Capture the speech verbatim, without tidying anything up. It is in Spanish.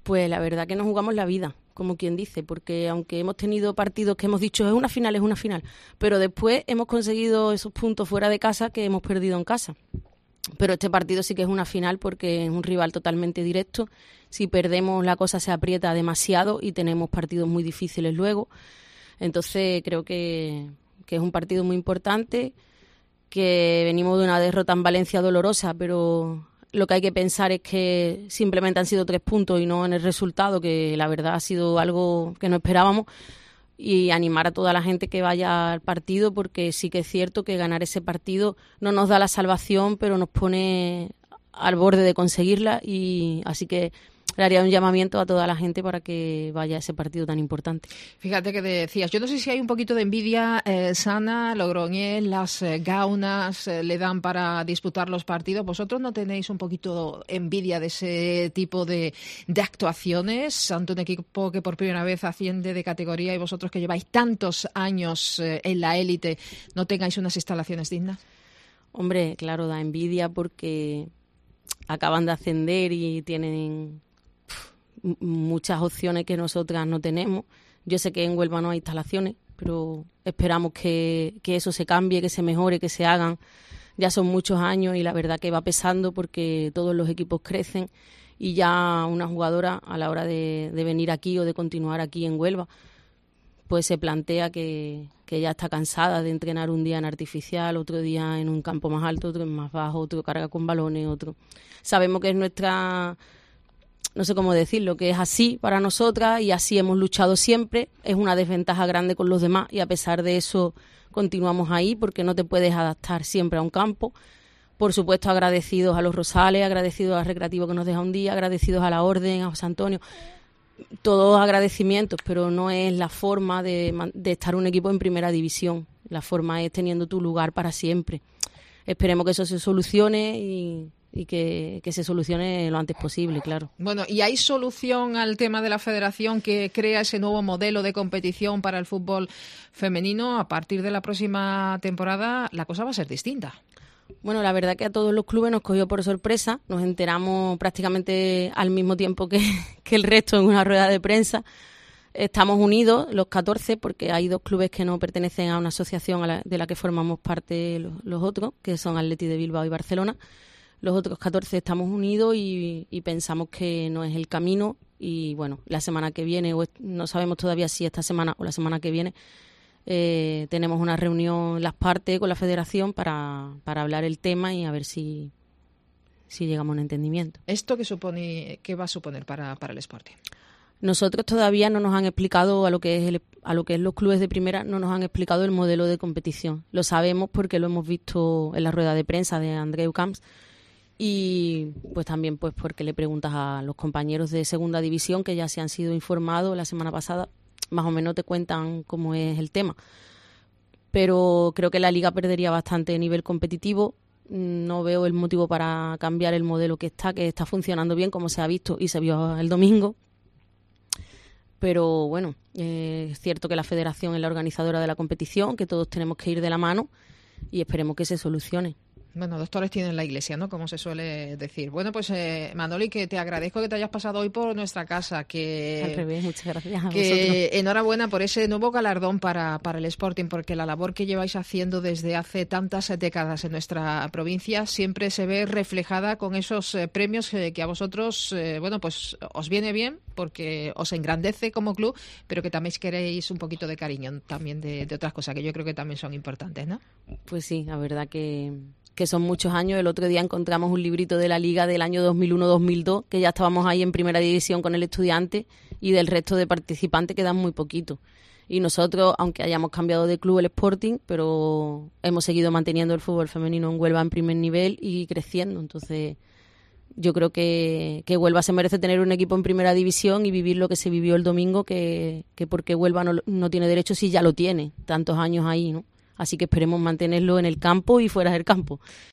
Pues la verdad que nos jugamos la vida, como quien dice, porque aunque hemos tenido partidos que hemos dicho es una final, es una final, pero después hemos conseguido esos puntos fuera de casa que hemos perdido en casa. Pero este partido sí que es una final porque es un rival totalmente directo. Si perdemos la cosa se aprieta demasiado y tenemos partidos muy difíciles luego. Entonces creo que, que es un partido muy importante, que venimos de una derrota en Valencia dolorosa, pero lo que hay que pensar es que simplemente han sido tres puntos y no en el resultado, que la verdad ha sido algo que no esperábamos, y animar a toda la gente que vaya al partido, porque sí que es cierto que ganar ese partido no nos da la salvación, pero nos pone al borde de conseguirla, y así que le haría un llamamiento a toda la gente para que vaya a ese partido tan importante. Fíjate que decías, yo no sé si hay un poquito de envidia eh, sana, Logroñés, las eh, gaunas eh, le dan para disputar los partidos. ¿Vosotros no tenéis un poquito envidia de ese tipo de, de actuaciones ante un equipo que por primera vez asciende de categoría y vosotros que lleváis tantos años eh, en la élite no tengáis unas instalaciones dignas? Hombre, claro, da envidia porque acaban de ascender y tienen muchas opciones que nosotras no tenemos. Yo sé que en Huelva no hay instalaciones, pero esperamos que, que eso se cambie, que se mejore, que se hagan. Ya son muchos años y la verdad que va pesando porque todos los equipos crecen y ya una jugadora a la hora de, de venir aquí o de continuar aquí en Huelva pues se plantea que, que ya está cansada de entrenar un día en artificial, otro día en un campo más alto, otro en más bajo, otro carga con balones, otro. Sabemos que es nuestra... no sé cómo decirlo, que es así para nosotras y así hemos luchado siempre. Es una desventaja grande con los demás y a pesar de eso continuamos ahí porque no te puedes adaptar siempre a un campo. Por supuesto, agradecidos a los Rosales, agradecidos al Recreativo que nos deja un día, agradecidos a la Orden, a José Antonio. Todos agradecimientos, pero no es la forma de, de estar un equipo en primera división. La forma es teniendo tu lugar para siempre. Esperemos que eso se solucione y... y que, que se solucione lo antes posible, claro. Bueno, ¿y hay solución al tema de la federación que crea ese nuevo modelo de competición para el fútbol femenino? A partir de la próxima temporada la cosa va a ser distinta. Bueno, la verdad que a todos los clubes nos cogió por sorpresa. Nos enteramos prácticamente al mismo tiempo que, que el resto en una rueda de prensa. Estamos unidos, los catorce, porque hay dos clubes que no pertenecen a una asociación a la, de la que formamos parte los, los otros, que son Athletic de Bilbao y Barcelona. Los otros catorce estamos unidos y, y pensamos que no es el camino y, bueno, la semana que viene, o no sabemos todavía si esta semana o la semana que viene, eh, tenemos una reunión las partes con la federación para, para hablar el tema y a ver si, si llegamos a un entendimiento. ¿Esto qué supone, qué va a suponer para, para el Sporting? Nosotros todavía no nos han explicado a lo que es el, a lo que es los clubes de primera, no nos han explicado el modelo de competición. Lo sabemos porque lo hemos visto en la rueda de prensa de Andreu Camps. Y pues también pues porque le preguntas a los compañeros de segunda división que ya se han sido informados la semana pasada, más o menos te cuentan cómo es el tema. Pero creo que la liga perdería bastante nivel competitivo. No veo el motivo para cambiar el modelo que está, que está funcionando bien como se ha visto y se vio el domingo. Pero bueno, eh, es cierto que la federación es la organizadora de la competición, que todos tenemos que ir de la mano y esperemos que se solucione. Bueno, doctores tienen la iglesia, ¿no? Como se suele decir. Bueno, pues eh, Manoli, que te agradezco que te hayas pasado hoy por nuestra casa. Que, Al revés, muchas gracias a que vosotros. Enhorabuena por ese nuevo galardón para, para el Sporting, porque la labor que lleváis haciendo desde hace tantas décadas en nuestra provincia siempre se ve reflejada con esos eh, premios eh, que a vosotros, eh, bueno, pues os viene bien, porque os engrandece como club, pero que también queréis un poquito de cariño también de, de otras cosas que yo creo que también son importantes, ¿no? Pues sí, la verdad que... que son muchos años. El otro día encontramos un librito de la Liga del año dos mil uno dos mil dos, que ya estábamos ahí en primera división con el Estudiante, y del resto de participantes quedan muy poquitos. Y nosotros, aunque hayamos cambiado de club el Sporting, pero hemos seguido manteniendo el fútbol femenino en Huelva en primer nivel y creciendo. Entonces, yo creo que, que Huelva se merece tener un equipo en primera división y vivir lo que se vivió el domingo, que, que porque Huelva no, no tiene derecho, si ya lo tiene, tantos años ahí, ¿no? Así que esperemos mantenerlo en el campo y fuera del campo.